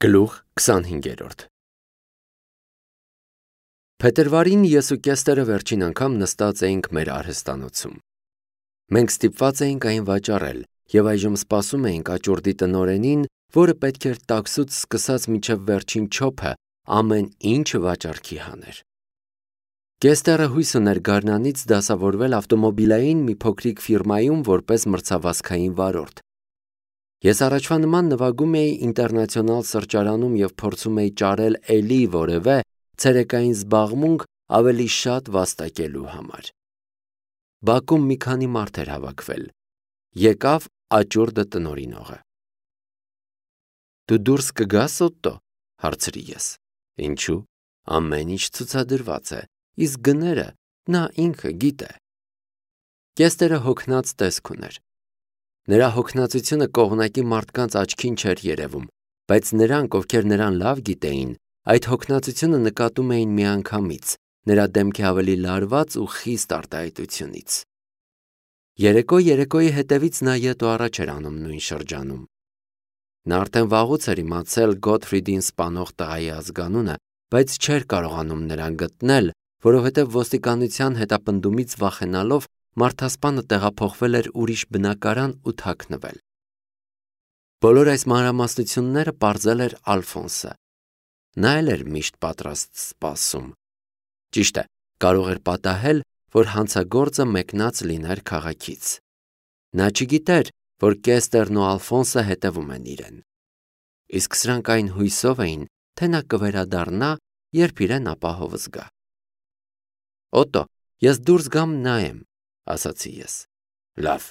Գլուխ 25 Փետրվարին ես ու Կեստերը վերջին անգամ նստած էինք մեր արհեստանոցում։ Մենք ստիպված էինք այն վաճառել և այժմ սպասում էինք աճուրդի տնօրենին, որը պետք էր տաքսուց սկսած մինչև վերջին չոփը ամեն ինչ վաճառքի հաներ։ Կեստերը հույս ուներ գարնանից դասավորվել ավտոմոբիլային մի փոքրիկ ֆիրմայում որպես մրցավազքային վարորդ։ Ես առաջվա նման նվագում էի ինտերնացիոնալ սրճարանում և փորձում էի ճարել էլի որևէ ցերեկային զբաղմունք ավելի շատ վաստակելու համար։ Բակում մի քանի մարդ էր հավաքվել։ Եկավ աճուրդը տնօրինողը։ Դու դուրս կգա՞ս, Օտտո, հարցրի ես։ Ինչու՞։ Ամեն ինչ ցուցադրված է, իսկ գները նա ինքը գիտե։ Կեստերը հոգնած տեսք ուներ։ Նրա հոգնածությունը կողմնակի մարդկանց աչքին չէր երևում, բայց նրանք, ովքեր նրան լավ գիտեին, այդ հոգնածությունը նկատում էին միանգամից, նրա դեմքի ավելի լարված ու խիստ արտահայտությունից։ Երեկոյի հետևից նա ետ ու առաջ էր անում նույն շրջանում։ Նա արդեն վաղուց էր իմացել Գոթֆրիդին սպանող տղայի ազգանունը, բայց չէր կարողանում նրան գտնել, որովհետև ոստիկանության հետապնդումից վախենալով մարդասպանը տեղափոխվել էր ուրիշ բնակարան ու թաքնվել։ Բոլոր այս մանրամասնությունները պարզել էր Ալֆոնսը։ Նա էլ էր միշտ պատրաստ սպասում։ Ճիշտ է, կարող էր պատահել, որ հանցագործը մեկնած լիներ քաղաքից։ Նա չգիտեր, որ Կեստերն ու Ալֆոնսը հետևում են իրեն։ Իսկ սրանք այն հույսով էին, թե նա կվերադառնա, երբ իրեն ապահով զգա։ Օտո, ես դուրս գամ նայեմ, ասացի ես։ Լավ։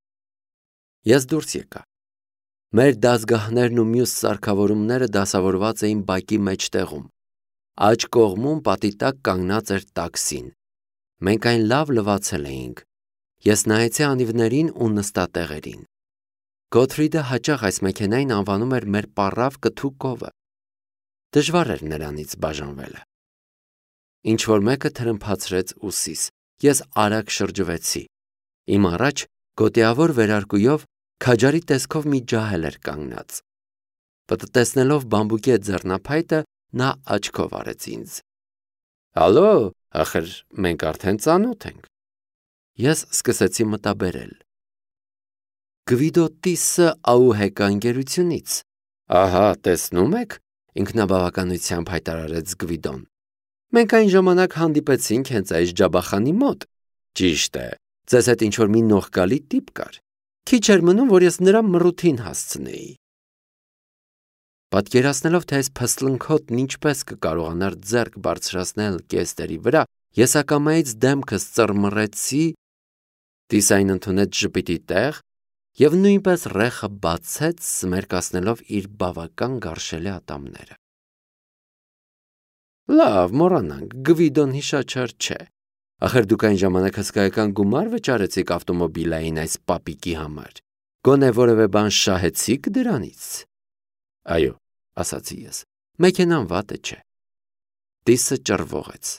Ես դուրս եկա։ Մեր դասգահներն ու մյուս սարքավորումները դասավորված էին բակի մեջտեղում։ Աջ կողմում պատի տակ կանգնած էր տաքսին։ Մենք այն լավ լվացել էինք։ Ես նայեցի անիվներին ու նստատեղերին։ Գոթֆրիդը հաճախ այս մեքենային անվանում էր մեր պառավ կթու կովը։ Դժվար էր նրանից բաժանվելը։ Ինչ-որ մեկը թրմփացրեց ուսիս։ Ես արագ շրջվեցի։ Իմ առաջ գոտիավոր վերարկուով քաջարի տեսքով մի ջահել էր կանգնած։ Պտտեցնելով բամբուկի այդ ձեռնափայտը, նա աչքով արեց ինձ։ Հալո, ախր մենք արդեն ծանոթ ենք։ Ես սկսեցի մտաբերել։ Գվիդո Տիսը Աուհեկա ընկերությունից։ Ահա, տեսնում եք, ինքնաբավականությամբ հայտարարեց Գվիդոն։ Մենք այն ժամանակ հանդիպեցինք հենց այս ջաբախանի մոտ։ Ճիշտ է, ձեզ հետ ինչ-որ մի նողկալի տիպ կար։ Քիչ էր մնում, որ ես նրա մռութին հասցնեի։ Պատկերացնելով, թե այս փսլնքոտն ինչպես կկարողանար ձեռք բարձրացնել Կեստերի վրա, ես ակամայից դեմքս ծռմռեցի, Տիսային ընդունեց ժպիտի տեղ և նույնպես ռեխը բացեց, սմերկացնելով իր բավական գարշելի ատամները։ Լավ, մոռանանք, Գվիդոն հիշաչար չէ։ Ախր դուք այն ժամանակ հսկայական գումար վճարեցիք ավտոմոբիլային այս պապիկի համար։ Գոնե որևէ բան շահեցիք դրանից։ Այո, ասացի ես, մեքենան վատը չէ։ Տիսը ճռվողեց։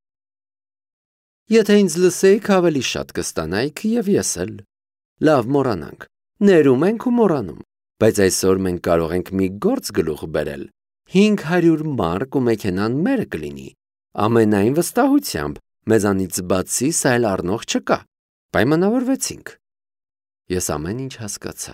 Եթե ինձ լսեիք, ավելի շատ կստանայիք և ես էլ։ Լավ, մոռանանք, ներում ենք ու մոռանում, բայց այսօր մենք կարող ենք մի գործ գլուխ բերել։ 500 մարկ ու մեքենան մերը կլինի։ Ամենայն վստահությամբ, մեզանից բացի սա էլ առնող չկա։ Պայմանավորվեցինք։ Ես ամեն ինչ հասկացա։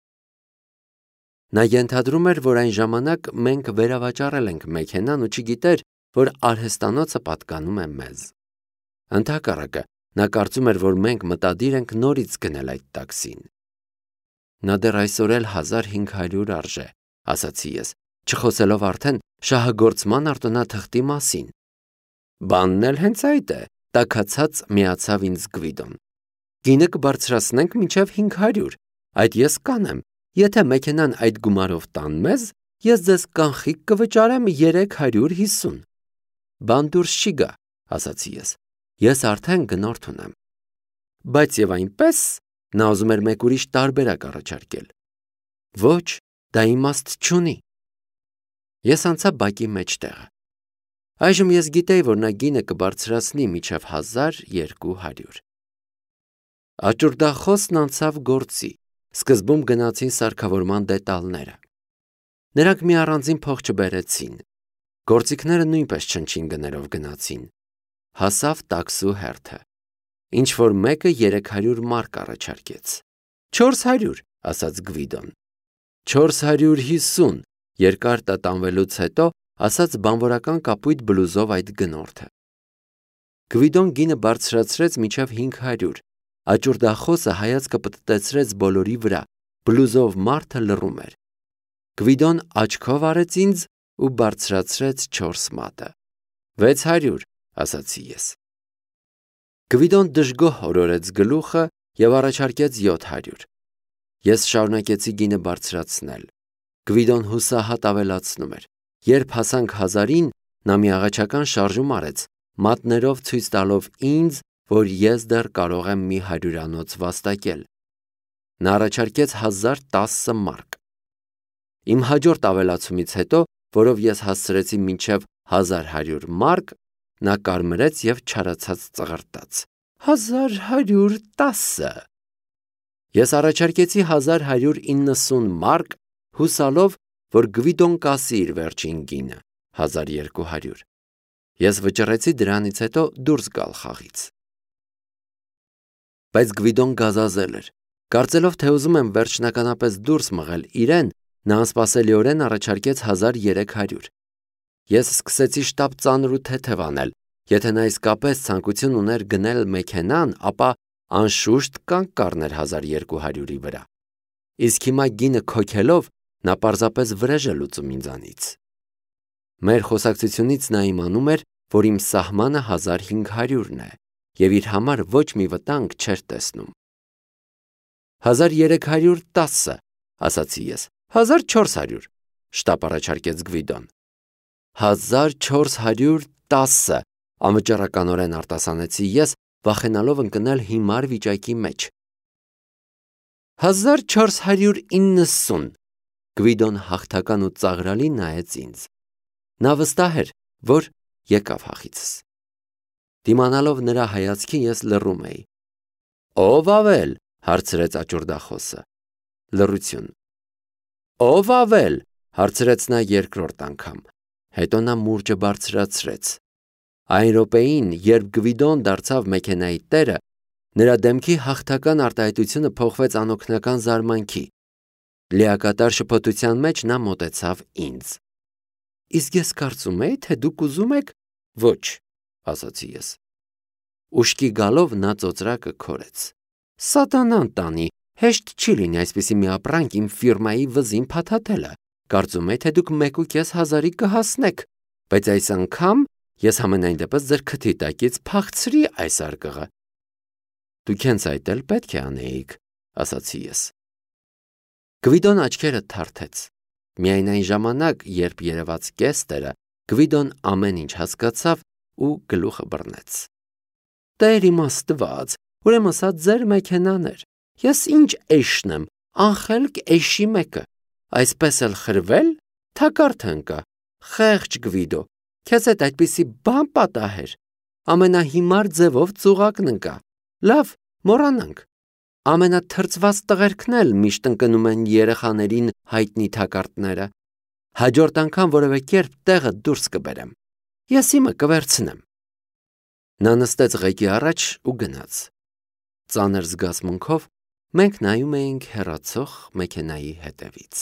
Նա ենթադրում էր, որ այն ժամանակ մենք վերավաճառել ենք մեքենան ու չգիտեր, որ արհեստանոցը պատկանում է մեզ։ Ընդհակառակը, նա կարծում էր, որ մենք մտադիր ենք նորից գնել այդ տաքսին։ Նա դեռ այսօր էլ 1500 արժե, ասացի ես, չխոսելով արդեն շահագործման արտոնաթղթի մասին։ Բանն էլ հենց այդ է, տաքացած միացավ ինձ Գվիդոն։ Գինը կբարձրացնենք մինչև 500, այդ ես կանեմ, եթե մեքենան այդ գումարով տան մեզ, ես ձեզ կանխիկ կվճարեմ 350։ Բան դուրս չի գա, ասացի ես արդեն գնորդ ունեմ։ Բայց և այնպես, նա ուզում էր մեկ ուրիշ տարբերակ առաջարկել։ Ոչ, դա իմաստ չունի։ Ես անցա բակի մեջտեղը։ Այժմ ես գիտեի, որ նա գինը կբարձրացնի մինչև 1200։ Աճուրդախոսն անցավ գործի, սկզբում գնացին սարքավորման դետալները։ Նրանք մի առանձին փող չբերեցին։ Գործիքները նույնպես չնչին գներով գնացին։ Հասավ տաքսու հերթը։ Ինչ որ մեկը 300 մարկ առաջարկեց։ 400, ասաց Գվիդոն։ 450, երկար տատանվելուց հետո ասաց բանվորական կապույտ բլուզով այդ գնորդը։ Գվիդոն գինը բարձրացրեց մինչև 500, աճուրդախոսը հայացքը պտտեցրեց բոլորի վրա, բլուզով մարդը լռում էր։ Գվիդոն աչքով արեց ինձ ու բարձրացրեց 4 մատը։ 600, ասացի ես։ Գվիդոն դժգոհ օրորեց գլուխը և առաջարկեց 700։ Ես շարունակեցի գինը բարձրացնել։ Գվիդոն հուսահատ ավելացնում էր։ Երբ հասանք 1000-ին, նա մի աղաչական շարժում արեց, մատներով ցույց տալով ինձ, որ ես դեռ կարող եմ մի հարյուրանոց վաստակել։ Նա առաջարկեց 1010 մարկ։ Իմ հաջորդ ավելացումից հետո, որով ես հասցրեցի մինչև 1100 մարկ, նա կարմրեց և չարացած ծղրտաց։ 1110։ Ես առաջարկեցի 1190 մարկ, հուսալով, որ Գվիդոն կասի իր վերջին գինը, 1200։ Ես վճռեցի դրանից հետո դուրս գալ խաղից։ Բայց Գվիդոն գազազել էր։ Կարծելով, թե ուզում եմ վերջնականապես դուրս մղել իրեն, նա անսպասելիորեն առաջարկեց 1300։ Ես սկսեցի շտապ ծանր ու թեթև անել։ Եթե նա իսկապես ցանկություն ուներ գնել մեքենան, ապա անշուշտ կանգ կառներ 1200-ի վրա։ Իսկ հիմա գինը քոքելով, նա պարզապես վրեժ է լուծում ինձանից։ Մեր խոսակցությունից նա իմանում էր, որ իմ սահմանը 1500-ն է, և իր համար ոչ մի վտանգ չէր տեսնում։ 1310, ասացի ես։ 1400, շտապ առաջարկեց Գվիդոն։ 1410, անվճռականորեն արտասանեցի ես, վախենալով ընկնել հիմար վիճակի մեջ։ 1490, Գվիդոն հաղթական ու ծաղրալի նայեց ինձ։ Նա վստահ էր, որ եկավ հախիցս։ Դիմանալով նրա հայացքի ես լռում էի։ Ո՞վ ավել, հարցրեց աճուրդախոսը։ Լռություն։ Ո՞վ ավել, հարցրեց նա երկրորդ անգամ։ Հետո նա մուրճը բարձրացրեց։ Այն րոպեին, երբ Գվիդոն դարձավ մեքենայի տերը, նրա դեմքի հաղթական արտահայտությունը փոխվեց անօգնական զարմանքի։ Լիակատար շփոթության մեջ նա մոտեցավ ինձ։ Իսկ ես կարծում էի, թե դուք ուզում եք։ Ոչ, ասացի ես։ Ուշքի գալով նա ծոծրակը քորեց։ Սատանան տանի, հեշտ չի լինի այսպիսի մի ապրանք իմ ֆիրմայի վզին փաթաթելը։ Կարծում էի, թե դուք 1500-ի կհասնեք, բայց այս անգամ ես համենայն դեպս ձեր քթի տակից փախցրի այս արկղը։ Դուք հենց այդ էլ պետք է անեիք, ասացի ես։ Գվիդոն աչքերը թարթեց։ Միայն այն ժամանակ, երբ երևաց կեստերը, Գվիդոն ամեն ինչ հասկացավ ու գլուխը բռնեց։ Տեր իմ Աստված, ուրեմն սա ձեր մեքենան էր։ Ես ինչ էշն եմ, անխելք էշի մեկը։ Այսպես էլ խրվել, թակարդ ընկա։ Խեղճ Գվիդո, քեզ հետ այդպիսի բան պատահեր։ Ամենահիմար ձևով ծուղակն ընկա։ Լավ, մոռանանք։ Ամենաթրծված տղերքն էլ միշտ ընկնում են երեխաներին հայտնի թակարդները։ Հաջորդ անգամ որևէ կերպ տեղը դուրս կբերեմ։ Ես իմը կվերցնեմ։ Նա նստեց ղեկի առաջ ու գնաց։ Ծանր զգացմունքով մենք նայում էինք հեռացող մեքենայի հետևից։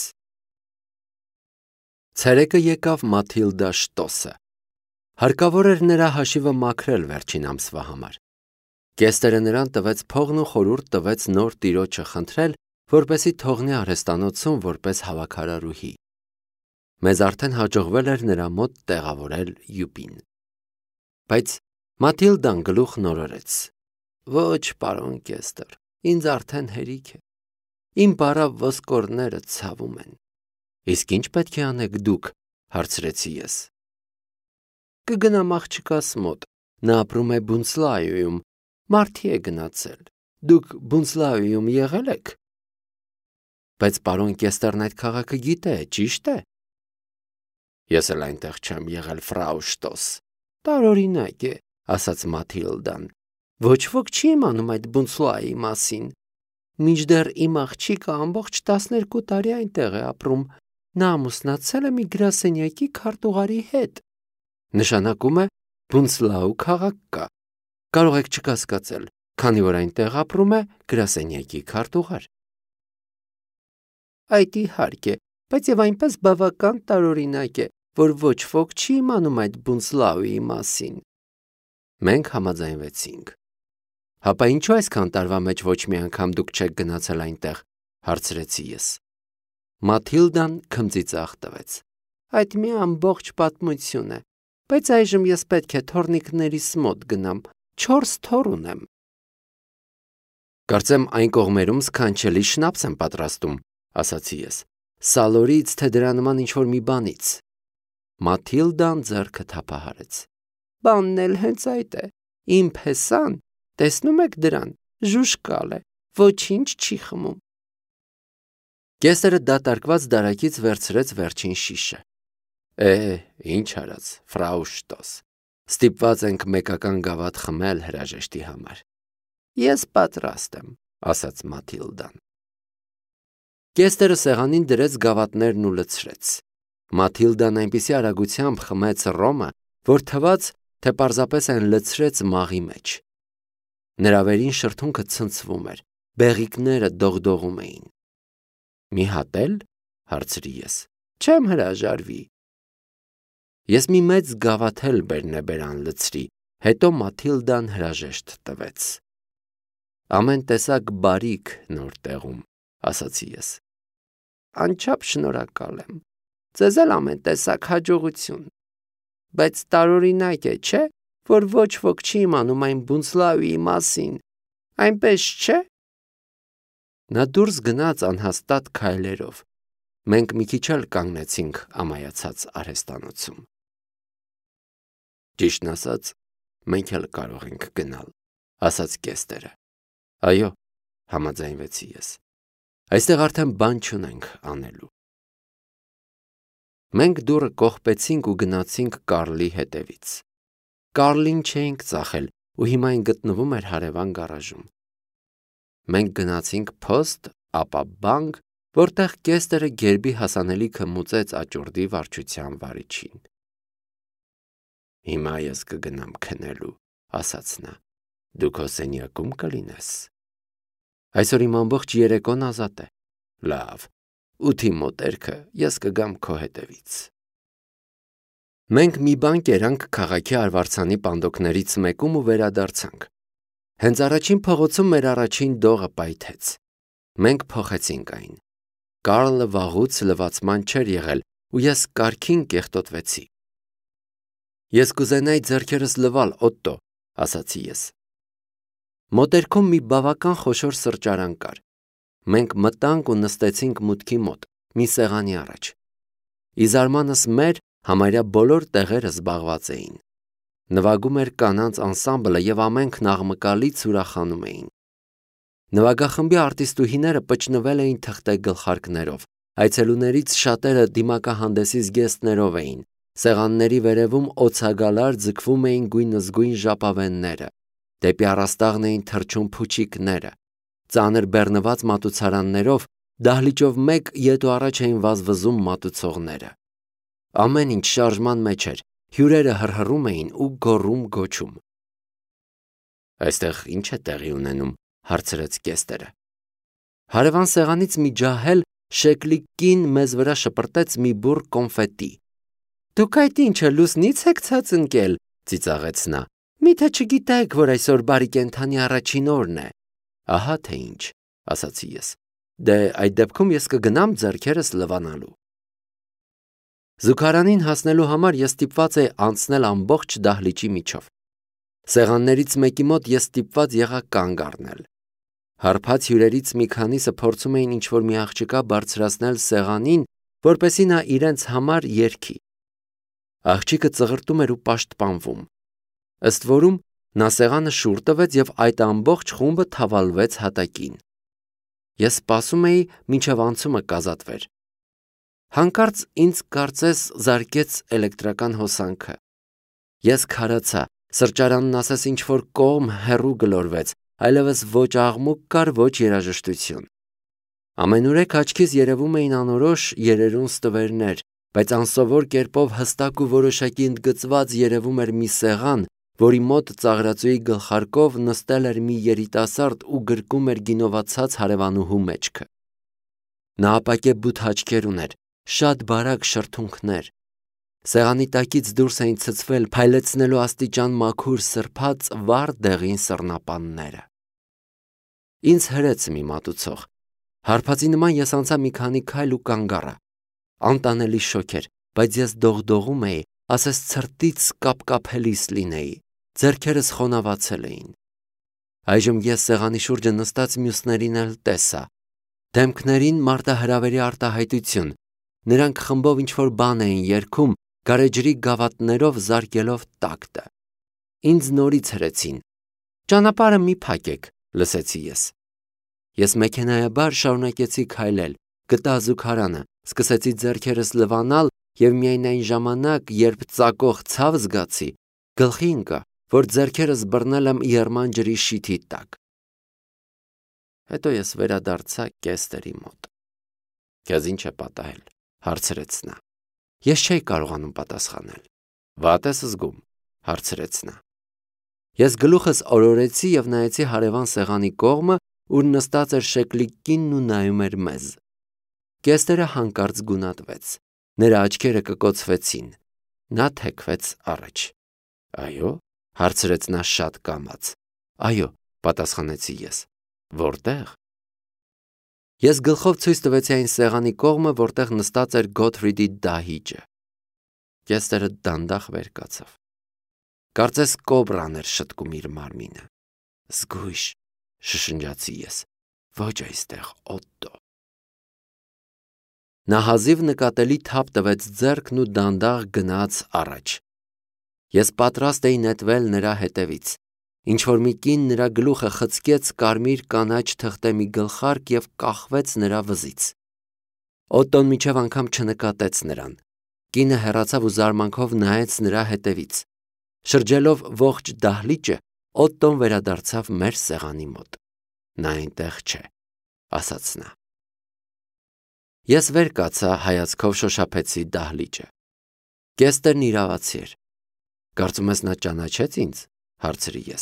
Ցերեկը եկավ Մաթիլդա Շտոսը։ Հարկավոր էր նրա հաշիվը մաքրել վերջին ամսվա համար։ Կեստերը նրան տվեց փողն ու խորհուրդ տվեց նոր տիրոջը խնդրել, որպեսզի թողնի արհեստանոցում որպես հավաքարարուհի։ Մեզ արդեն հաջողվել էր նրա մոտ տեղավորել յուպին։ Բայց Մաթիլդան գլուխ նորորեց։ Ոչ, պարոն Կեստեր, ինձ արդեն հերիք է։ Իմ բարավ ոսկորները ցավում են։ Իսկ ինչ պետք է անեք դուք, հարցրեցի ես։ Կգնամ աղջկաս մոտ, նա ապրում է Բունցլայոյում, մարդի է գնացել։ Դուք Բունցլայոյում եղել եք։ Բայց պարոն Կեստերն այդ քաղաքը գիտե, ճիշտ է։ Ես էլ այնտեղ չեմ եղել, ֆրау Շտոս։ Տարօրինակ է, ասաց Մաթիլդան։ Ոչ ոք չի իմանում այդ Բունցլայոյի մասին։ Մինչդեռ իմ աղջիկը ամբողջ 12 տարի այնտեղ է ապրում։ նա ամուսնացել է մի գրասենյակի քարտուղարի հետ։ Նշանակում է Բունցլաու քաղաք կա։ Կարող եք չկասկածել, քանի որ այնտեղ ապրում է գրասենյակի քարտուղար։ Այդ իհարկե, բայց եւ այնպես բավական տարօրինակ է, որ ոչ ոք չի իմանում այդ Բունցլաուի մասին։ Մենք համաձայնվեցինք։ Հապա ինչու այսքան տարվա մեջ ոչ մի անգամ դուք չեք գնացել այնտեղ, հարցրեցի ես։ Մաթիլդան քմծիծաղ տվեց։ Այդ մի ամբողջ պատմություն է, բայց այժմ ես պետք է թոռնիկներիս մոտ գնամ, 4 թոռ ունեմ։ Կարծեմ այն կողմերում սքանչելի շնապս եմ պատրաստում, ասացի ես։ Սալորից, թե դրա նման ինչ-որ մի բանից։ Մաթիլդան ձեռքը թափահարեց։ Բանն էլ հենց այդ է։ Իմ փեսան, տեսնում եք դրան, ժուժկալ է, ոչինչ չի խմում։ Կեսերը դատարկված դարակից վերցրեց վերջին շիշը։ Ինչ արած, ֆրау Շտոս։ Ստիպված ենք մեկական գավաթ խմել հրաժեշտի համար։ Ես պատրաստ եմ, ասաց Մաթիլդան։ Կեսերը սեղանին դրեց գավաթներն ու լցրեց։ Մաթիլդան այնպիսի արագությամբ խմեց ռոմը, որ թվաց, թե պարզապես այն լցրեց մաղի մեջ։ Նրա վերին շրթունքը ցնցվում էր, բեղիկները դողդողում էին։ Մի հատ էլ, հարցրի ես, չեմ հրաժարվի։ Ես մի մեծ գավաթ էլ բերնեբերան լցրի, հետո Մաթիլդան հրաժեշտ տվեց։ Ամեն տեսակ բարիք նոր տեղում, ասացի ես։ Անչափ շնորհակալ եմ։ Ձեզ էլ ամեն տեսակ հաջողություն։ Բայց տարօրինակ է, չէ՞, որ ոչ ոք չի իմանում այն Բունցլաուի մասին, այնպես չէ՞։ Նա դուրս գնաց անհաստատ քայլերով։ Մենք մի քիչ էլ կանգնեցինք ամայացած արհեստանոցում։ Ճիշտն ասած, մենք էլ կարող ենք գնալ, ասաց Կեստերը։ Այո, համաձայնվեցի ես։ Այստեղ արդեն բան չունենք անելու։ Մենք դուռը կողպեցինք ու գնացինք Կարլի հետևից։ Կարլին չէինք ծախել ու հիմա այն գտնվում էր հարևան գարաժում։ Մենք գնացինք փոստ, ապա բանկ, որտեղ Կեստերը գերբի հասանելիքը մուծեց աճուրդի վարչության վարիչին։ Հիմա ես կգնամ քնելու, ասաց նա։ Դու քո սենյակում կլինես։ Այսօր իմ ամբողջ երեկոն ազատ է։ Լավ, 8-ի մոտերքը ես կգամ քո հետևից։ Մենք մի բան կերանք քաղաքի արվարձանի պանդոկներից մեկում ու վերադարձանք։ Հենց առաջին փողոցում մեր առաջին դողը պայթեց։ Մենք փոխեցինք այն։ Կարլը վաղուց լվացման չէր եղել ու ես կարգին կեղտոտվեցի։ Ես կուզենայի ձեռքերս լվալ, Օտտո, ասացի ես։ Մոտերքում մի բավական խոշոր սրճարան կար։ Մենք մտանք ու նստեցինք մուտքի մոտ, մի սեղանի առաջ։ Ի զարմանս մեր համարյա բոլոր տեղերը զբաղված էին։ Նվագում էր կանանց անսամբլը և ամենքն աղմկալից ուրախանում էին։ Նվագախմբի արտիստուհիները պճնվել էին թղթե գլխարկներով, այցելուներից շատերը դիմակահանդեսի զգեստներով էին, սեղանների վերևում օցագալար ձգվում էին գույնզգույն ժապավենները, դեպի առաստաղն էին թռչում փուչիկները, ծանր բեռնված մատուցարաններով դահլիճով մեկ ետ ու առաջ էին վազվզում մատուցողները։ Ամեն ինչ շարժման մեջ էր, հյուրերը հռհռում էին ու գոռում-գոչում։ Այստեղ ինչ է տեղի ունենում, հարցրեց Կեստերը։ Հարևան սեղանից մի ջահել շեկլի կին մեզ վրա շպրտեց մի բուռ կոնֆետի։ Դուք այդ ինչը լուսնից եք ցած ընկել, ծիծաղեց նա։ Միթե չգիտեք, որ այսօր բարի կենդանի առաջին օրն է։ Ահա թե ինչ, ասացի ես։ Դե այդ դեպքում ես կգնամ ձեռքերս լվանալու։ Զուգարանին հասնելու համար ես ստիպված էի անցնել ամբողջ դահլիճի միջով։ Սեղաններից մեկի մոտ ես ստիպված եղա կանգ առնել։ Հարբած հյուրերից մի քանիսը փորձում էին ինչ-որ մի աղջկա բարձրացնել սեղանին, որպեսզի նա իրենց համար երգի։ Աղջիկը ծղրտում էր ու պաշտպանվում։ Ըստ որում նա սեղանը շուռ տվեց և այդ ամբողջ խումբը թավալվեց հատակին։ Ես սպասում էի, մինչև անցումը կազատվեր։ Հանկարծ ինձ կարծես զարկեց էլեկտրական հոսանքը։ Ես քարացա, սրճարանն ասես ինչ-որ կողմ հեռու գլորվեց, այլևս ոչ աղմուկ կար, ոչ երաժշտություն։ Ամենուրեք աչքից երևում էին անորոշ երերուն ստվերներ, բայց անսովոր կերպով հստակ ու որոշակի ընդգծված երևում էր մի սեղան, որի մոտ ծաղրածուի գլխարկով նստել էր մի երիտասարդ ու գրկում էր գինովացած հարևանուհու մեջքը։ Նա ապակե բութ աչքեր ուներ, շատ բարակ շրթունքներ։ Սեղանի տակից դուրս էին ցցվել փայլեցնելու աստիճան մաքուր սրբած վառ դեղին սռնապանները։ Ինձ հրեց մի մատուցող։ Հարբածի նման ես անցա մի քանի քայլ ու կանգ առա։ Անտանելի շոկ էր, բայց ես դողդողում էի, ասես ցրտից կապկապելիս լինեի, ձեռքերս խոնավացել էին։ Այժմ ես սեղանի շուրջը նստած մյուսներին էլ տեսա։ Դեմքներին մարտահրավերի արտահայտություն, նրանք խմբով ինչ-որ բան էին երգում, գարեջրի գավաթներով զարկելով տակտը։ Ինձ նորից հրեցին։ «Ճանապարհը մի փակեք», լսեցի ես։ Ես մեքենայաբար շարունակեցի քայլել, գտա զուգարանը, սկսեցի ձեռքերս լվանալ և միայն այն ժամանակ, երբ ծակող ցավ զգացի, գլխի ընկա, որ ձեռքերս բռնել եմ եռման ջրի շիթի տակ։ Հետո ես վերադարձա Կեստերի մոտ։ «Քեզ ինչ է պատահել», հարցրեց նա։ Ես չէի կարողանում պատասխանել։ «Վատ ես զգում», հարցրեց նա։ Ես գլուխս օրորեցի և նայեցի հարևան սեղանի կողմը, ուր նստած էր շեկլիկ կինն ու նայում էր մեզ։ Կեստերը հանկարծ գունատվեց։ Նրա աչքերը կկոցվեցին։ Նա թեքվեց առաջ։ «Այո», հարցրեց նա շատ կամաց։ «Այո», պատասխանեցի ես։ «Որտեղ»։ Ես գլխով ցույց տվեցի այն սեղանի կողմը, որտեղ նստած էր Գոթֆրիդի դահիճը։ Կեստերը դանդաղ վեր կացավ։ Կարծես կոբրան էր շտկում իր մարմինը։ «Զգույշ», շշնջացի ես։ «Ոչ այստեղ, Օտտո»։ Նա հազիվ նկատելի թափ տվեց ձեռքն ու դանդաղ գնաց առաջ։ Ես պատրաստ էի նետվել նրա հետևից։ Ինչ-որ մի կին նրա գլուխը խցկեց կարմիր կանաչ թղթե մի գլխարկ և կախվեց նրա վզից։ Օտտոն մինչև անգամ չնկատեց նրան։ Կինը հեռացավ ու զարմանքով նայեց նրա հետևից։ Շրջելով ողջ դահլիճը, Օտտոն վերադարձավ մեր սեղանի մոտ։ «Նա այնտեղ չէ», ասաց նա։ Ես վեր կացա, հայացքով շոշափեցի դահլիճը։ Կեստերն իրավացի էր։ «Կարծում ես նա ճանաչեց ինձ», հարցրի ես։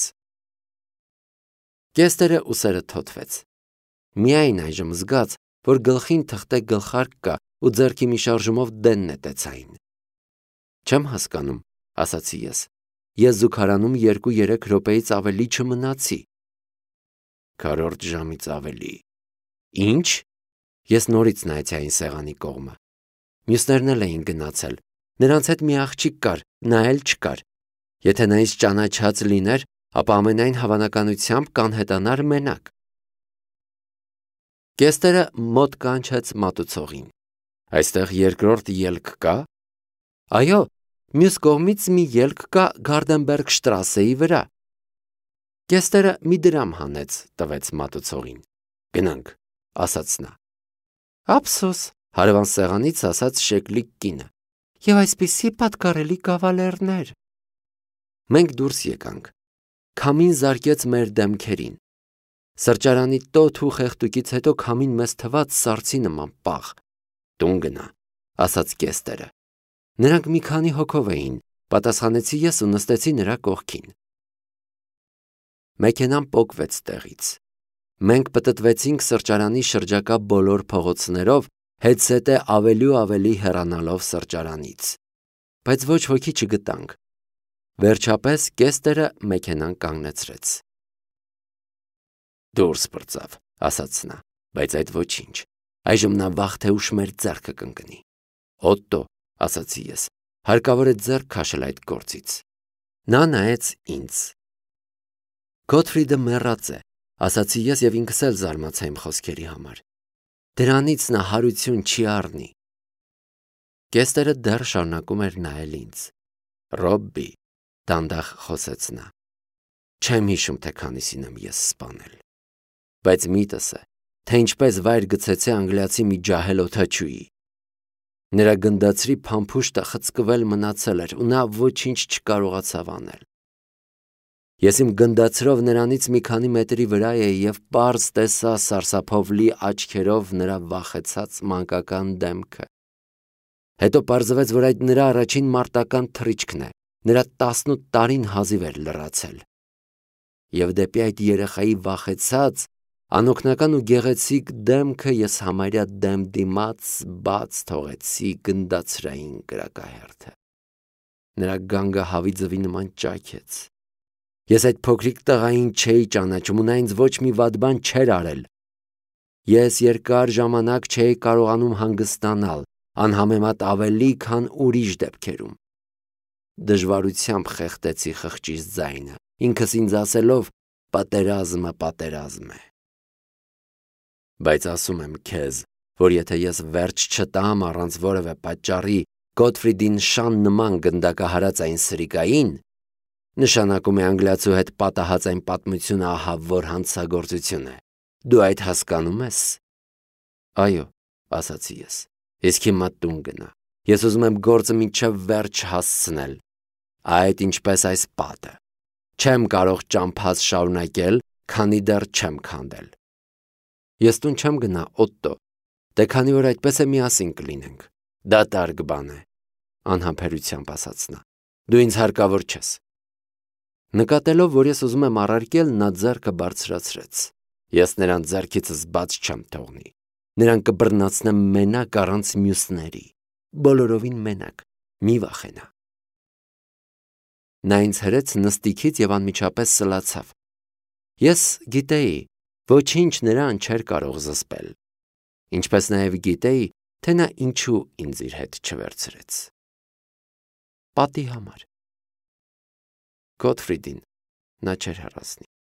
Կեստերը ուսերը թոթվեց։ Միայն այժմ զգաց, որ գլխին թղթե գլխարկ կա ու ձեռքի մի շարժումով դեն նետեց այն։ «Չեմ հասկանում», ասացի ես։ «Ես զուգարանում 2-3 րոպեից ավելի չմնացի»։ «Քառորդ ժամից ավելի»։ «Ինչ»։ Ես նորից նայեցի այն սեղանի կողմը։ Մյուսներն էլ էին գնացել։ Նրանց հետ մի աղջիկ կար, նա էլ չկար։ Եթե նա ինձ ճանաչած լիներ, ապա ամենայն հավանականությամբ կանհետանար մենակ։ Կեստերը մոտ կանչեց մատուցողին։ «Այստեղ երկրորդ ելք կա»։ «Այո, մյուս կողմից մի ելք կա Գարդենբերգ շտրասեի վրա»։ Կեստերը մի դրամ հանեց, տվեց մատուցողին։ «Գնանք», ասաց նա։ «Ափսոս», հարևան սեղանից ասաց շեկլիկ կինը։ «Եվ այսպիսի պատկառելի կավալերներ»։ Մենք դուրս եկանք։ Քամին զարկեց մեր դեմքերին։ Սրճարանի տոթ ու խեղդուկից հետո քամին մեզ թվաց սառցի նման պաղ։ «Տուն գնա», ասաց Կեստերը։ Նրանք մի քանի հոգով էին, պատասխանեցի ես ու նստեցի նրա կողքին։ Մեքենան պոկվեց տեղից։ Մենք պտտվեցինք սրճարանի շրջակա բոլոր փողոցներով, հետզհետե ավելի ու ավելի հեռանալով սրճարանից։ Բայց ոչ ոքի չգտանք։ Վերջապես Կեստերը մեքենան կանգնեցրեց։ «Դուրս պրծավ», ասաց նա, «բայց այդ ոչինչ։ Այժմ նա վաղ թե ուշ մեր ձեռքը կընկնի»։ «Օտտո», ասացի ես, հարկավոր է ձեռք քաշել այդ գործից։ Նա նայեց ինձ։ «Գոթֆրիդը մեռած է», ասացի ես և ինքս էլ զարմացա իմ խոսքերի համար։ «Դրանից նա հարություն չի առնի»։ Կեստերը դեռ շարունակում էր նայել ինձ։ «Ռոբբի», դանդաղ խոսեց նա, «չեմ հիշում, թե քանիսին եմ ես սպանել։ Բայց միտս է, թե ինչպես վայր գցեցի անգլիացի մի ջահել օդաչուի։ Նրա գնդացրի փամփուշտը խցկվել մնացել էր ու նա ոչինչ չկարողացավ անել։ Ես իմ գնդացրով նրանից մի քանի մետրի վրա էի և պարզ տեսա սարսափով լի աչքերով նրա վախեցած մանկական դեմքը։ Հետո պարզվեց, որ այդ նրա առաջին մարտական թռիչքն է, նրա 18 տարին հազիվ էր լրացել։ Եվ դեպի այդ երեխայի վախեցած, անօգնական ու գեղեցիկ դեմքը ես համարյա դեմ դիմաց բաց թողեցի գնդացրային կրակահերթը։ Նրա գանգը հավի ձվի նման ճայքեց։ Ես այդ փոքրիկ տղային չէի ճանաչում ու նա ինձ ոչ մի վատ բան չէր արել։ Ես երկար ժամանակ չէի կարողանում հանգստանալ, անհամեմատ ավելի, քան ուրիշ դեպքերում։ Դժվարությամբ խեղդեցի խղճիս ձայնը, ինքս ինձ ասելով. պատերազմը պատերազմ է։ Բայց ասում եմ քեզ, որ եթե ես վերջ չտամ առանց որևէ պատճառի Գոթֆրիդին Շան նման գնդակահարած այն սրիկային, նշանակում է անգլիացու հետ պատահած այն պատմությունը ահա որ հանցագործություն է։ Դու այդ հասկանում ես։ Այո, ասացի ես։ Իսկ հիմա տուն գնա։ Ես ուզում եմ գործը մինչև վերջ հասցնել։ Այդ ինչպես այս պատը։ Չեմ կարող ճամփաս շարունակել, քանի դեռ չեմ քանդել։ Ես տուն չեմ գնա, Օտտո։ Դե քանի որ այդպես է, միասին կլինենք։ Դատարկ բան է, անհամբերությամբ ասաց նա։ Դու ինձ հարկավոր չես։ Նկատելով, որ ես ուզում եմ առարկել, նա ձեռքը բարձրացրեց։ Ես նրան ձեռքիցս բաց չեմ թողնի։ Նրան կբռնացնեմ մենակ առանց մյուսների։ Բոլորովին մենակ, մի վախենա։ Նա ինձ հրեց նստիքից և անմիջապես սլացավ։ Ես գիտեի, ոչինչ նրան չէր կարող զսպել։ Ինչպես նաև գիտեի, թե նա ինչու ինձ իր հետ չվերցրեց։ Պատի համար։ Գոթֆրիդին նա չէր հեռացնի։